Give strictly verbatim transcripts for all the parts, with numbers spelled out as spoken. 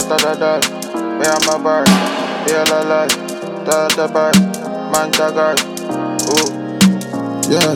da da da. Me and my bird, feel alive. Da da bird, man jagger. Ooh, yeah.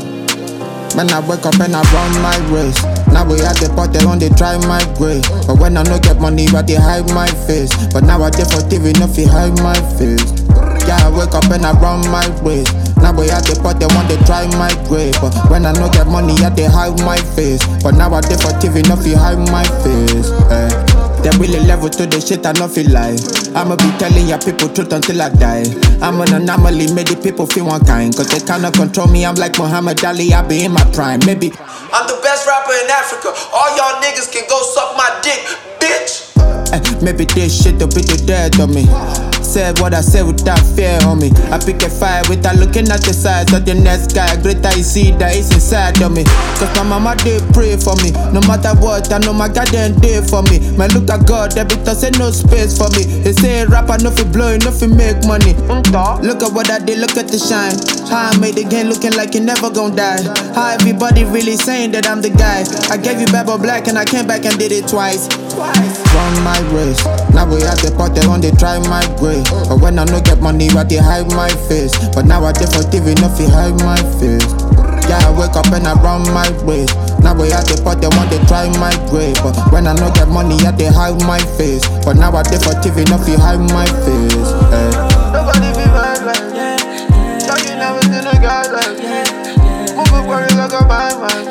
Man, I wake up and I run my race. Now we at the pot, they on they try my grave. But when I no get money, I they hide my face. But now I dey for T V, no fi hide my face. Yeah, I wake up and I run my race. Now we at the pot, they want they try my grave. But when I no get money, I they hide my face. But now I dey for T V, no fi hide my face. Eh. They really level to the shit, I no feel like I'ma be telling ya people truth until I die. I'm an anomaly, made the people feel one kind. Cause they cannot control me, I'm like Muhammad Ali, I be in my prime. Maybe I'm the best rapper in Africa. All y'all niggas can go suck my dick, bitch. eh, maybe this shit will be the death of me. Said what I said without fear on me. I pick a fire without looking at the size of the next guy. Greater you see that it's inside of me. Cause my mama did pray for me. No matter what, I know my God then did for me. Man, look at God, every time say no space for me. They say rapper, no fi blow, no fi make money. Look at what I did, look at the shine. How I made the game looking like you never gon' die. How everybody really saying that I'm the guy. I gave you Babo Black and I came back and did it twice. Twice. Run my race. Now we at the pot, they on they try my grave. But when I no get money, I they hide my face. But now I dey for T V, no fi hide my face. Yeah, I wake up and I run my race. Now we at the pot, they want they try my grave. But when I no get money, I they hide my face. But now I dey for T V, no fi hide my face. Eh. nobody be mad like me. So you never seen a guy like me. Moving worry like a mind, man.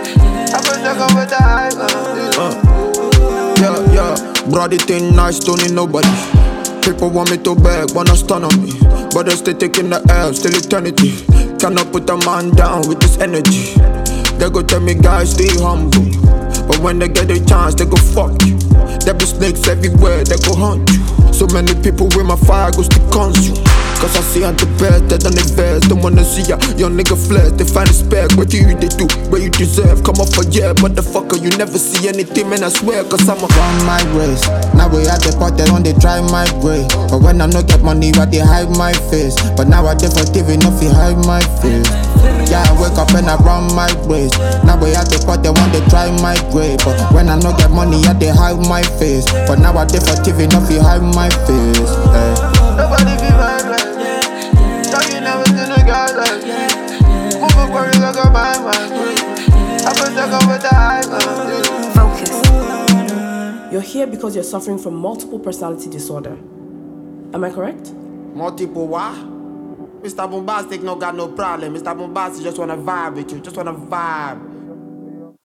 I put the gun with the high gun. Yeah, yeah, brody thing nice, don't need nobody. People want me to beg, wanna stun on me. But they stay taking the L, still eternity. Cannot put a man down with this energy. They go tell me guys stay humble. But when they get a chance, they go fuck you. There be snakes everywhere, they go hunt you. So many people with my fire go stick on you. Cause I see on the best, they done invest. Don't wanna see ya, young nigga flex. They find a spec, what do you they do? Where you deserve, come off a yeah. But the fucker, you never see anything, man, I swear. Cause I'm a run my race. Now we at the pot, they on they try my grave. But when I no get money, I they hide my face. But now I dey for T V, no fi hide my face. Yeah, I wake up and I run my race. Now we at the pot, they want they try my grave. But when I no get money, I they hide my face. But now I dey for T V, no fi hide my face. Eh. Nobody be mad like me. So you never seen a guy like me. Moving worry like a mind, man. I put the gun with the high gun. Focus. You're here because you're suffering from multiple personality disorder. Am I correct? Multiple what? Mister Bombastic no got no problem. Mister Bombastic just wanna vibe with you, just wanna vibe.